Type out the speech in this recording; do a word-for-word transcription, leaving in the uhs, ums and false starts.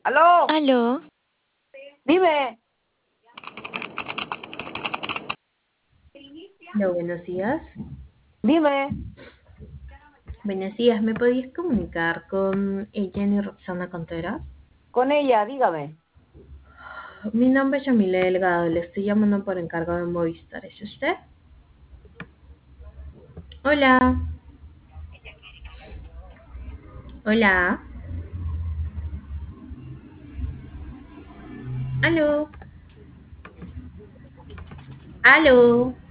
¿Aló? Aló, Dime. Hola, buenos días. Dime. Buenos días, ¿me podías comunicar con eh, Jenny Roxana Contreras? Con ella, dígame. Mi nombre es Yamile Delgado, le estoy llamando por encargo de Movistar. ¿Es usted? Hola, hola, aló, aló.